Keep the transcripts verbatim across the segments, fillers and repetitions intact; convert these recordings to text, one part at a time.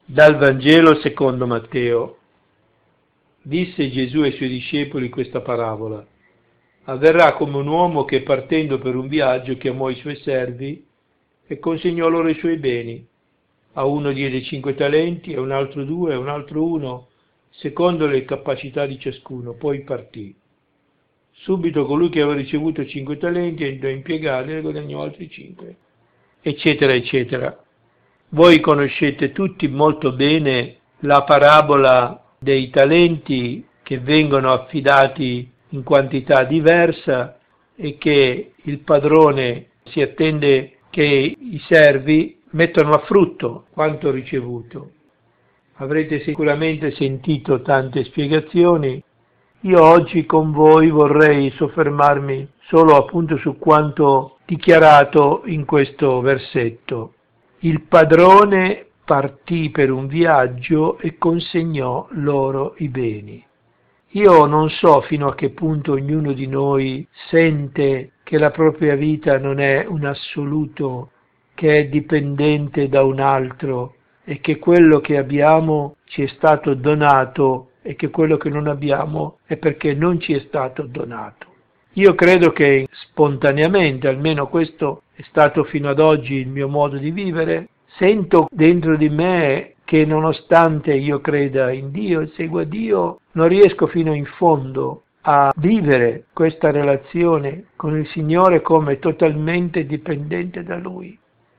Dal Vangelo secondo Matteo. Disse Gesù ai suoi discepoli questa parabola: avverrà come un uomo che, partendo per un viaggio, chiamò i suoi servi e consegnò loro i suoi beni. A uno diede cinque talenti, a un altro due, a un altro uno, secondo le capacità di ciascuno, poi partì. Subito colui che aveva ricevuto cinque talenti andò a impiegarli e guadagnò altri cinque, eccetera, eccetera. Voi conoscete tutti molto bene la parabola dei talenti che vengono affidati in quantità diversa e che il padrone si attende che i servi mettano a frutto quanto ricevuto. Avrete sicuramente sentito tante spiegazioni. Io oggi con voi vorrei soffermarmi solo appunto su quanto dichiarato in questo versetto. Il padrone partì per un viaggio e consegnò loro i beni. Io non so fino a che punto ognuno di noi sente che la propria vita non è un assoluto, che è dipendente da un altro e che quello che abbiamo ci è stato donato e che quello che non abbiamo è perché non ci è stato donato. Io credo che spontaneamente, almeno questo è stato fino ad oggi il mio modo di vivere, sento dentro di me che nonostante io creda in Dio e segua Dio, non riesco fino in fondo a vivere questa relazione con il Signore come totalmente dipendente da Lui,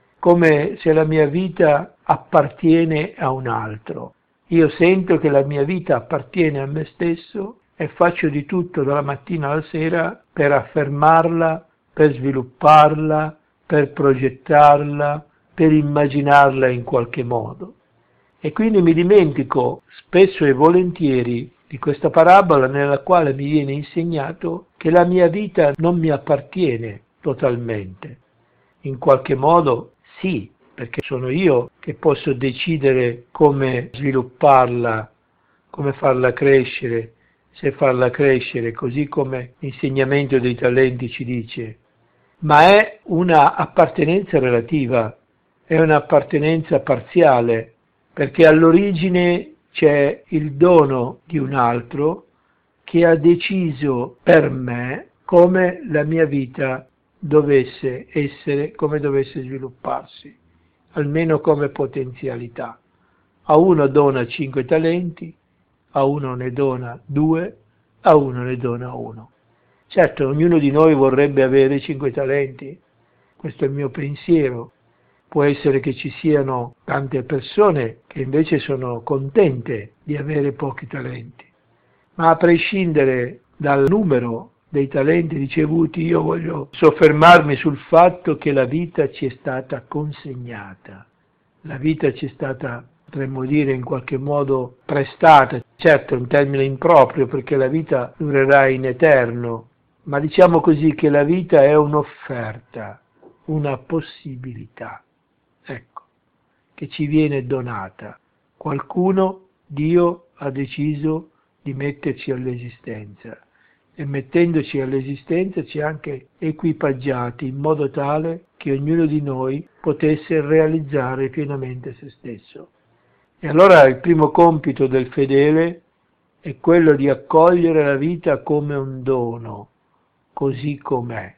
come se la mia vita appartiene a un altro. Io sento che la mia vita appartiene a me stesso e faccio di tutto dalla mattina alla sera per affermarla, per svilupparla, per progettarla, per immaginarla in qualche modo. E quindi mi dimentico spesso e volentieri di questa parabola nella quale mi viene insegnato che la mia vita non mi appartiene totalmente. In qualche modo sì, perché sono io che posso decidere come svilupparla, come farla crescere, se farla crescere, così come l'insegnamento dei talenti ci dice. Ma è una appartenenza relativa, è un'appartenenza parziale, perché all'origine c'è il dono di un altro che ha deciso per me come la mia vita dovesse essere, come dovesse svilupparsi, almeno come potenzialità. A uno dona cinque talenti, a uno ne dona due, a uno ne dona uno. Certo, ognuno di noi vorrebbe avere cinque talenti, questo è il mio pensiero. Può essere che ci siano tante persone che invece sono contente di avere pochi talenti. Ma a prescindere dal numero dei talenti ricevuti, io voglio soffermarmi sul fatto che la vita ci è stata consegnata. La vita ci è stata, potremmo dire, in qualche modo prestata. Certo, è un termine improprio perché la vita durerà in eterno, ma diciamo così che la vita è un'offerta, una possibilità. Ecco, che ci viene donata. Qualcuno, Dio, ha deciso di metterci all'esistenza e mettendoci all'esistenza ci ha anche equipaggiati in modo tale che ognuno di noi potesse realizzare pienamente se stesso. E allora il primo compito del fedele è quello di accogliere la vita come un dono, così com'è,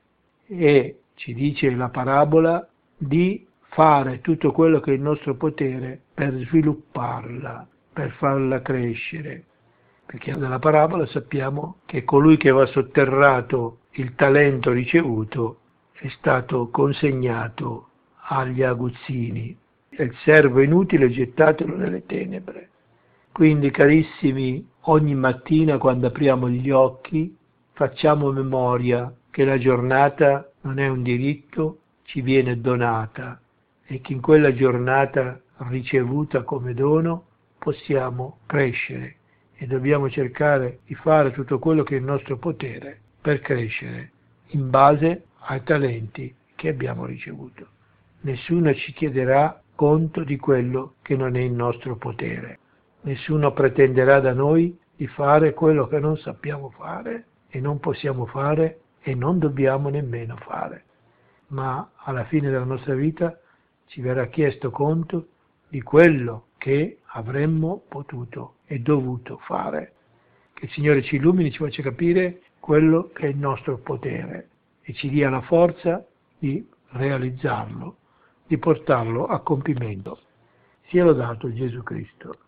e ci dice la parabola di fare tutto quello che è il nostro potere per svilupparla, per farla crescere. Perché dalla parabola sappiamo che colui che aveva sotterrato il talento ricevuto è stato consegnato agli aguzzini. E il servo inutile gettatelo nelle tenebre. Quindi, carissimi, ogni mattina quando apriamo gli occhi facciamo memoria che la giornata non è un diritto, ci viene donata e che in quella giornata ricevuta come dono possiamo crescere e dobbiamo cercare di fare tutto quello che è il nostro potere per crescere in base ai talenti che abbiamo ricevuto. Nessuno ci chiederà conto di quello che non è in nostro potere. Nessuno pretenderà da noi di fare quello che non sappiamo fare e non possiamo fare e non dobbiamo nemmeno fare. Ma alla fine della nostra vita ci verrà chiesto conto di quello che avremmo potuto e dovuto fare. Che il Signore ci illumini, ci faccia capire quello che è il nostro potere e ci dia la forza di realizzarlo, di portarlo a compimento. Sia lodato Gesù Cristo.